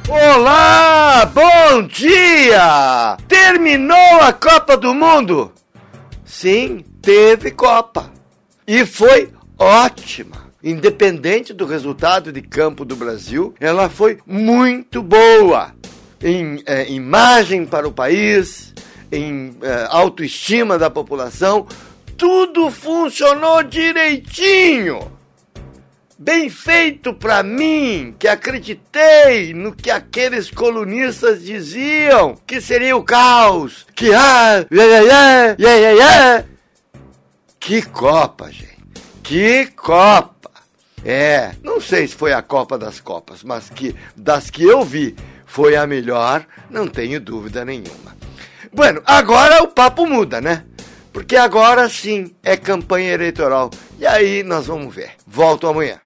Olá, bom dia! Terminou a Copa do Mundo? Sim, teve Copa. E foi ótima. Independente do resultado de campo do Brasil, ela foi muito boa. Em imagem para o país, em autoestima da população, tudo funcionou direitinho. Bem feito para mim, que acreditei no que aqueles colunistas diziam, que seria o caos, que Que Copa, gente, que Copa. Não sei se foi a Copa das Copas, mas que das que eu vi foi a melhor, não tenho dúvida nenhuma. Bueno, agora o papo muda, né? Porque agora sim é campanha eleitoral. E aí nós vamos ver. Volto amanhã.